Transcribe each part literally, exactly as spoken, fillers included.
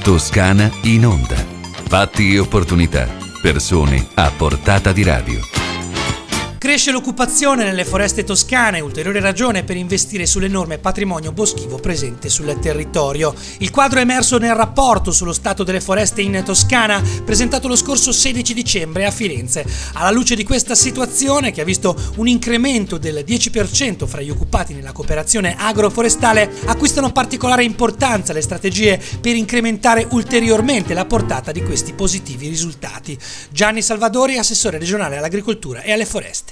Toscana in onda. Fatti e opportunità. Persone a portata di radio. Cresce l'occupazione nelle foreste toscane, ulteriore ragione per investire sull'enorme patrimonio boschivo presente sul territorio. Il quadro è emerso nel rapporto sullo stato delle foreste in Toscana, presentato lo scorso sedici dicembre a Firenze. Alla luce di questa situazione, che ha visto un incremento del dieci per cento fra gli occupati nella cooperazione agroforestale, acquistano particolare importanza le strategie per incrementare ulteriormente la portata di questi positivi risultati. Gianni Salvadori, assessore regionale all'agricoltura e alle foreste.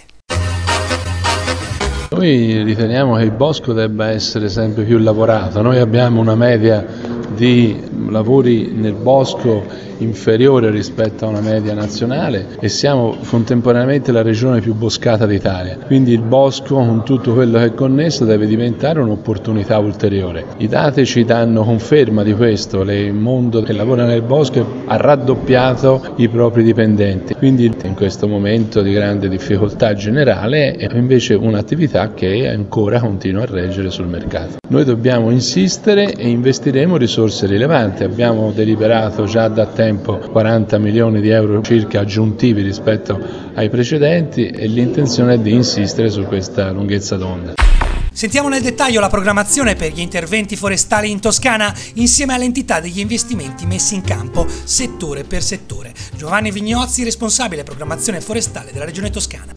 Noi riteniamo che il bosco debba essere sempre più lavorato. Noi abbiamo una media di lavori nel bosco inferiore rispetto a una media nazionale e siamo contemporaneamente la regione più boscata d'Italia. Quindi il bosco, con tutto quello che è connesso, deve diventare un'opportunità ulteriore. I dati ci danno conferma di questo. Il mondo che lavora nel bosco ha raddoppiato i propri dipendenti. Quindi in questo momento di grande difficoltà generale è invece un'attività che ancora continua a reggere sul mercato. Noi dobbiamo insistere e investiremo risorse rilevanti. Abbiamo deliberato già da tempo quaranta milioni di euro circa aggiuntivi rispetto ai precedenti e l'intenzione è di insistere su questa lunghezza d'onda. Sentiamo nel dettaglio la programmazione per gli interventi forestali in Toscana insieme all'entità degli investimenti messi in campo settore per settore. Giovanni Vignozzi, responsabile programmazione forestale della Regione Toscana.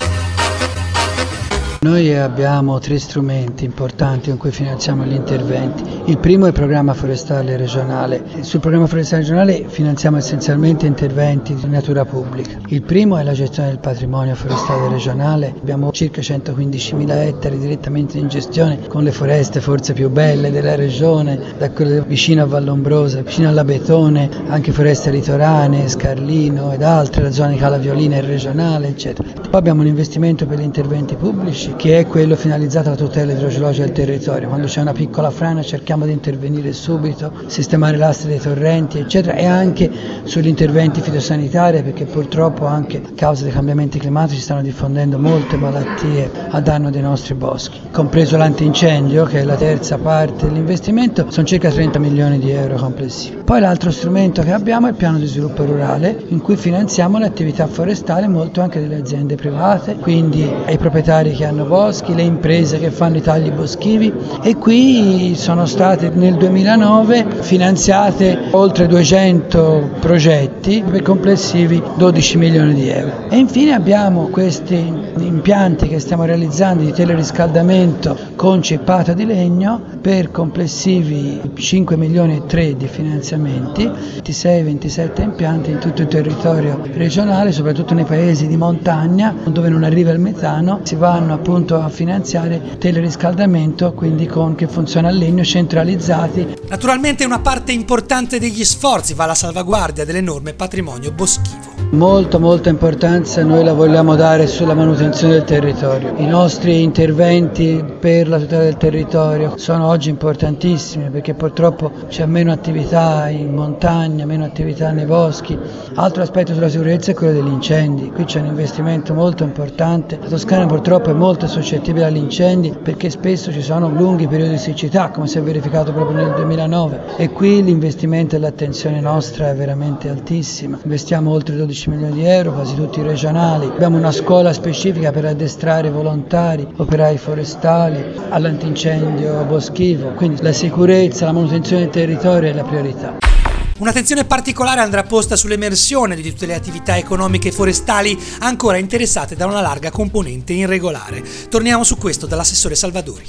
Noi abbiamo tre strumenti importanti con cui finanziamo gli interventi. Il primo è il programma forestale regionale. Sul programma forestale regionale finanziamo essenzialmente interventi di natura pubblica. Il primo è la gestione del patrimonio forestale regionale. Abbiamo circa centoquindicimila ettari direttamente in gestione con le foreste forse più belle della regione, da quelle vicino a Vallombrosa, vicino all'Abetone, anche foreste litoranee, Scarlino ed altre, la zona di Cala Violina è regionale, eccetera. Poi abbiamo un investimento per gli interventi pubblici, che è quello finalizzato alla tutela idrogeologica del territorio. Quando c'è una piccola frana cerchiamo di intervenire subito, sistemare lastre dei torrenti, eccetera, e anche sugli interventi fitosanitari, perché purtroppo anche a causa dei cambiamenti climatici stanno diffondendo molte malattie a danno dei nostri boschi. Compreso l'antincendio, che è la terza parte dell'investimento, sono circa trenta milioni di euro complessivi. Poi l'altro strumento che abbiamo è il piano di sviluppo rurale, in cui finanziamo le attività forestali molto anche delle aziende private, quindi ai proprietari che hanno boschi, le imprese che fanno i tagli boschivi, e qui sono state nel duemilanove finanziate oltre duecento progetti per complessivi dodici milioni di euro. E infine abbiamo questi impianti che stiamo realizzando di teleriscaldamento con cippato di legno per complessivi cinque milioni e tre di finanziamenti, ventisei ventisette impianti in tutto il territorio regionale, soprattutto nei paesi di montagna dove non arriva il metano. Si vanno appunto a finanziare teleriscaldamento, quindi con che funziona a legno, centralizzati. Naturalmente una parte importante degli sforzi va alla salvaguardia dell'enorme patrimonio boschivo. Molta, molta importanza noi la vogliamo dare sulla manutenzione del territorio. I nostri interventi per la tutela del territorio sono oggi importantissimi perché purtroppo c'è meno attività in montagna, meno attività nei boschi. Altro aspetto sulla sicurezza è quello degli incendi. Qui c'è un investimento molto importante. La Toscana purtroppo è molto suscettibile agli incendi perché spesso ci sono lunghi periodi di siccità, come si è verificato proprio nel duemilanove, e qui l'investimento e l'attenzione nostra è veramente altissima. Investiamo oltre dodici milioni di euro, quasi tutti regionali. Abbiamo una scuola specifica per addestrare volontari, operai forestali all'antincendio boschivo, quindi la sicurezza, la manutenzione del territorio è la priorità. Un'attenzione particolare andrà posta sull'emersione di tutte le attività economiche forestali ancora interessate da una larga componente irregolare. Torniamo su questo dall'assessore Salvadori.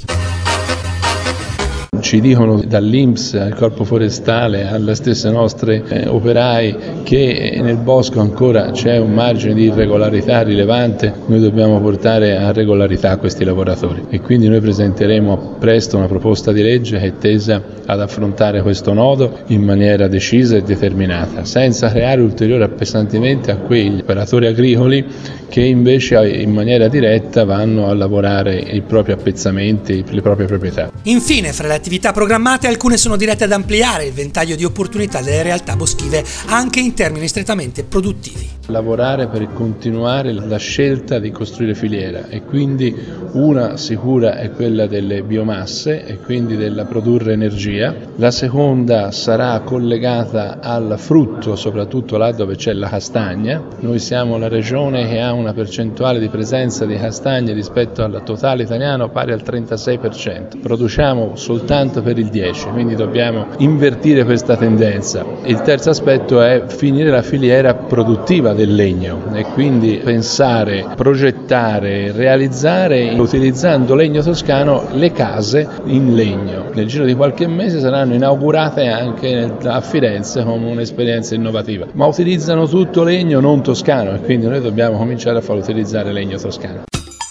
Ci dicono dall'I N P S al Corpo Forestale alle stesse nostre eh, operai che nel bosco ancora c'è un margine di irregolarità rilevante. Noi dobbiamo portare a regolarità questi lavoratori e quindi noi presenteremo presto una proposta di legge che è tesa ad affrontare questo nodo in maniera decisa e determinata, senza creare ulteriori appesantimenti a quegli operatori agricoli che invece in maniera diretta vanno a lavorare i propri appezzamenti, le proprie proprietà. Infine, fra le attività attività programmate, alcune sono dirette ad ampliare il ventaglio di opportunità delle realtà boschive anche in termini strettamente produttivi. Lavorare per continuare la scelta di costruire filiera, e quindi una sicura è quella delle biomasse e quindi della produrre energia. La seconda sarà collegata al frutto, soprattutto là dove c'è la castagna. Noi siamo la regione che ha una percentuale di presenza di castagne rispetto al totale italiano pari al trentasei per cento. Produciamo soltanto per il dieci per cento, quindi dobbiamo invertire questa tendenza. Il terzo aspetto è finire la filiera produttiva del legno e quindi pensare, progettare, realizzare utilizzando legno toscano le case in legno. Nel giro di qualche mese saranno inaugurate anche a Firenze come un'esperienza innovativa, ma utilizzano tutto legno non toscano e quindi noi dobbiamo cominciare a far utilizzare legno toscano.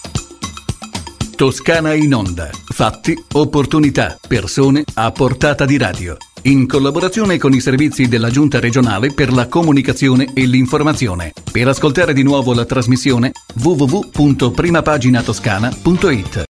Toscana in onda. Fatti, opportunità, persone a portata di radio. In collaborazione con i servizi della Giunta regionale per la comunicazione e l'informazione. Per ascoltare di nuovo la trasmissione w w w punto prima pagina toscana punto it.